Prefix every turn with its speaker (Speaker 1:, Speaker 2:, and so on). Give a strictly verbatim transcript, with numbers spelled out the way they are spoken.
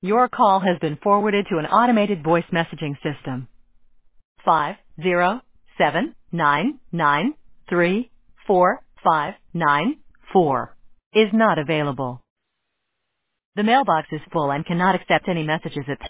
Speaker 1: Your call has been forwarded to an automated voice messaging system. Five zero seven nine nine three four five nine four is not available. The mailbox is full and cannot accept any messages at